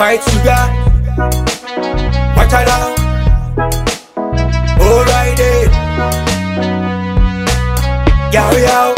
white sugar. Watch out now. Alright then. Yo.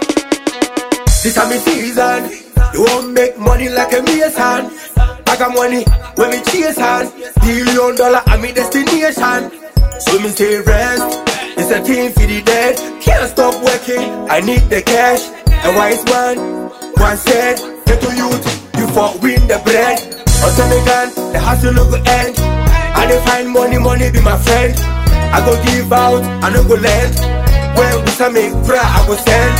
This time is season. You won't make money like a mason. I got money when me chase hand. $1 billion I'm my destination. So me say rest. It's a team for the dead. Can't stop working. I need the cash. A wise man once said, get to youth, you for win the bread. Until me gone, the hustle no go end. I dey find money be my friend. I go give out, I no go lend. When we say make prayer, I go send.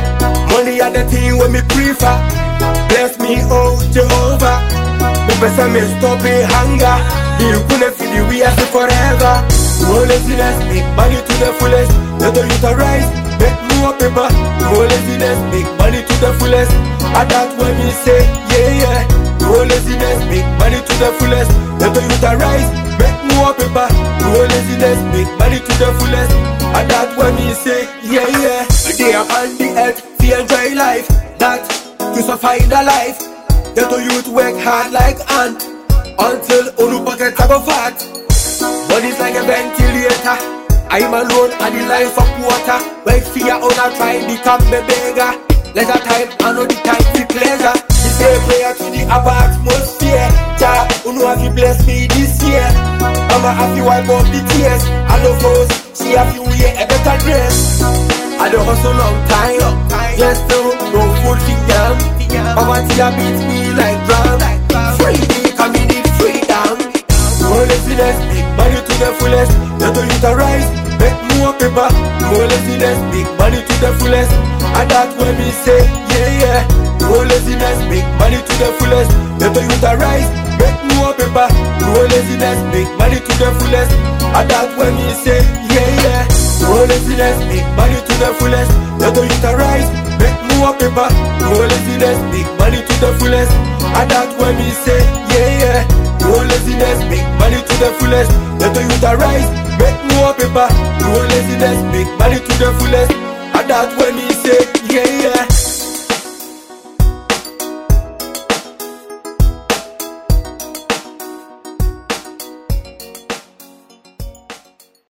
Money are the thing when me prefer. Bless me, oh Jehovah. Me person me stop in hunger. You couldn't feel the we are forever. No laziness, make money to the fullest. Let the youth arise, make more paper. No laziness, make money to the fullest. And that's when me say, yeah. No laziness, make money to the fullest. Let the youth arise, make more paper. No laziness, make money to the fullest. And that's when me say, yeah. Today I'm on the earth, to enjoy life. That to survive the life. Let the youth work hard like ant. Until unu pocket go fat. Money's like a ventilator. I'm alone and the life of water. When fear on a try become a beggar. Let a time I know the time for pleasure. We say prayer to the upper atmosphere. Jah, unu have you bless me this year. I'ma have you wipe off the tears. I love us, see have you wear a better dress. I don't hustle long time. Yes, no food for them. Poverty beats me like drum. Free me, come in need freedom. No laziness, make money to the fullest. Let the youth arise, make more paper. No laziness, make money to the fullest. And that's when we say, yeah. No laziness, make money to the fullest. Let the youth arise, make more paper. No laziness, make money to the fullest. And that's when we say, yeah. No laziness, make money to the fullest. Let the youth arise, make more paper. No laziness, make money to the fullest. And that's when we say, yeah. No laziness, make money to the fullest. Let the youth arise, make more paper. No laziness, make money to the fullest. And that's when we say, yeah.